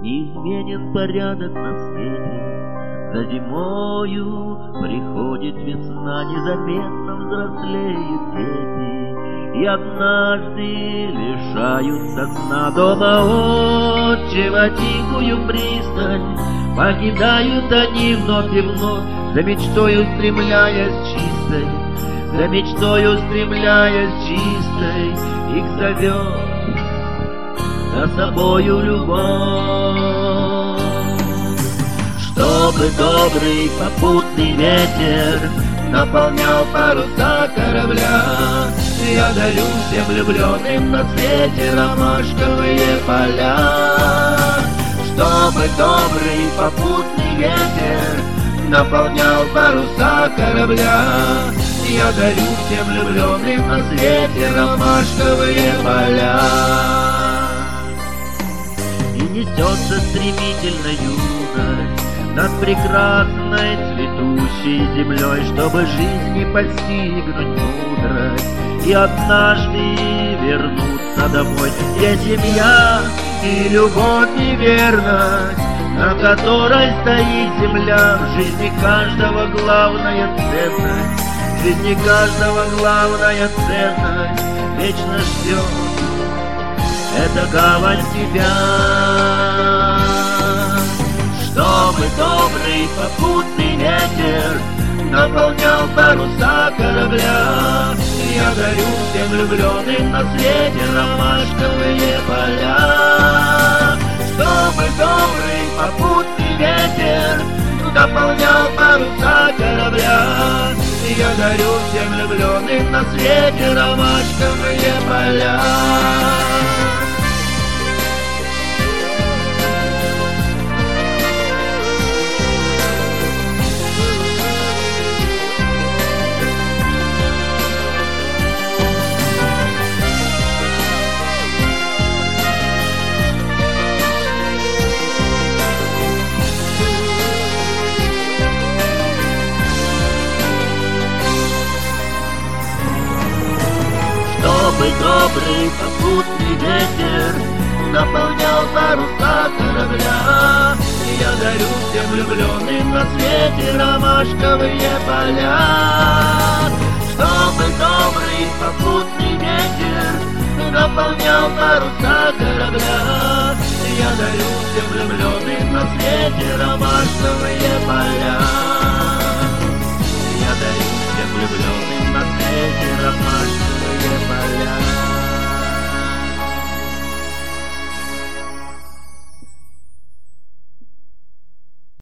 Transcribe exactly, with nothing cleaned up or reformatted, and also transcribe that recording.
неизменен порядок на свете. За зимою приходит весна, незаметно взрослеют дети, и однажды лишаются сна. Дома отчего тихую пристань покидают они вновь и вновь, за мечтою стремляясь чистой, за мечтою стремляясь чистой, их зовет за собою любовь. Чтобы добрый попутный ветер наполнял паруса корабля, я дарю всем влюбленным на свете ромашковые поля. Чтобы добрый попутный ветер наполнял паруса корабля, я дарю всем влюбленным на свете ромашковые поля. И несется стремительно юность над прекрасной цветущей землей, чтобы жизни постигнуть мудрость и однажды вернуться домой, где семья и любовь и верность, на которой стоит земля. В жизни каждого главная ценность, в жизни каждого главная ценность вечно ждет эта гавань тебя. Чтобы добрый попутный ветер наполнял паруса корабля, я дарю всем влюбленным на свете ромашковые поля. Чтобы добрый попутный ветер наполнял паруса корабля, я дарю всем влюбленным на свете ромашковые поля. Чтобы добрый попутный ветер наполнял паруса корабля, я дарю всем влюбленным на свете ромашковые поля. Чтобы добрый попутный ветер наполнял паруса корабля, я дарю всем влюбленным на свете ромашковые поля. Я дарю всем влюбленным на свете ромашковые поля.